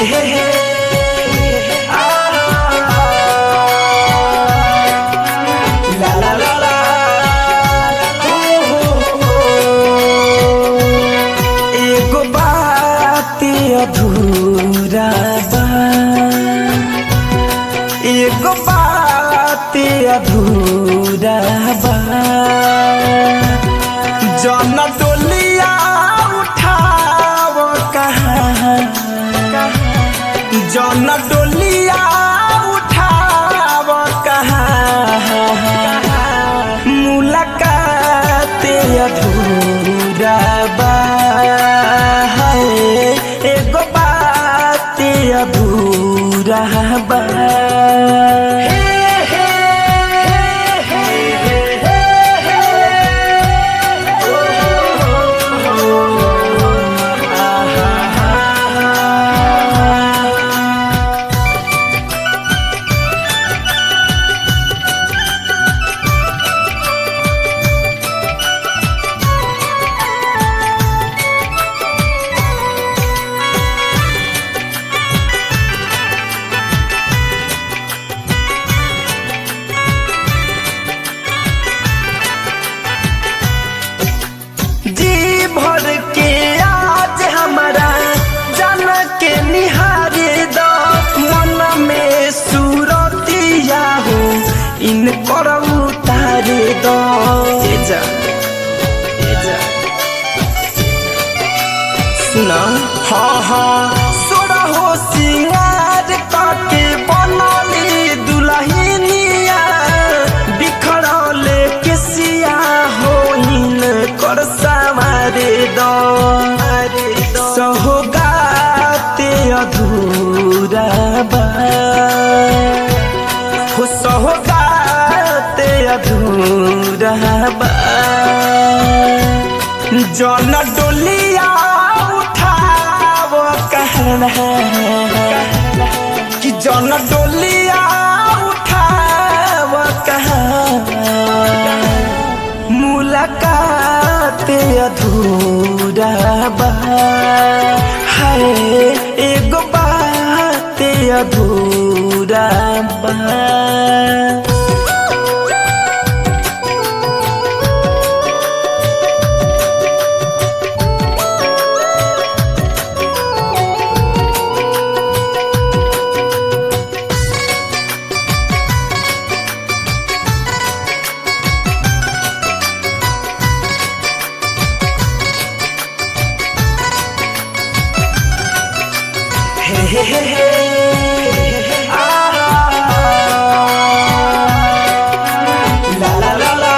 La la la la, एगो बात अधूरा बा, एगो बात अधूरा बा, जौन डोलिया उठाव कहाँ, जौन डोलिया उठाव कहाँ, मुलाकात अधूरा बा, एगो बात अधूरा बा। इन करऊ तारे दो एजा एजा सुना हाँ हाँ सोरा हो सिंगार काके बनली दुल्हनिया बिखरले केसिया हो इन कर सवारे दो सहोगाते अधूरा बा हो सहोगाते अधूरा बा जौन डोलिया उठाव कहना कि जौन डोलिया उठाव कहाँ मुलाकात अधूरा बा है एगो बात अधूरा बा। Hey, hey, hey, la la la la,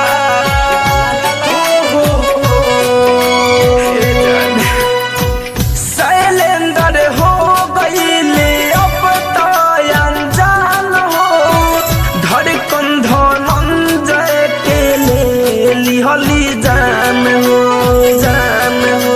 cylinder हो गईले अब तो अनजान हो धड़कन धनंजय के ले लिहली जान हो जान हो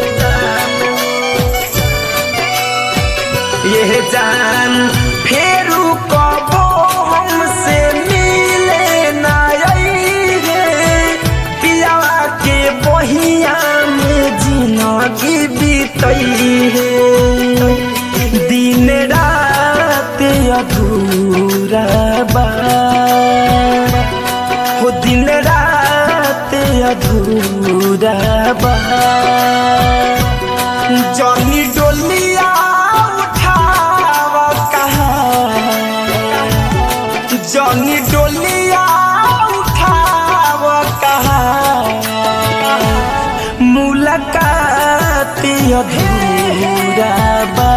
यह जान फेरू कबो हमसे मिले ना रे पियावा के बहिया में जिंदगी बीतई है दिन रात अधूरा बा हो दिन रात अधूरा बा जौनी डोलिया जौनी डोलिया उठाव कहाँ मुलाकात अधूरा बा।